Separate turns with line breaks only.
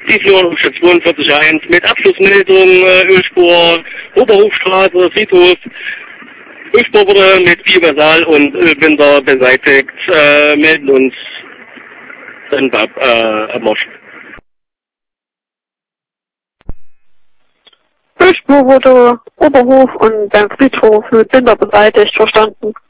Die Führerhauptstadt 42.1 mit Abschlussmeldung, Ölspur, Oberhofstraße, Friedhof. Ölspur wurde mit Biogasal und Ölbinder beseitigt, melden uns dann ab Marsch.
Ölspur wurde Oberhof und beim Friedhof mit Binder beseitigt, verstanden.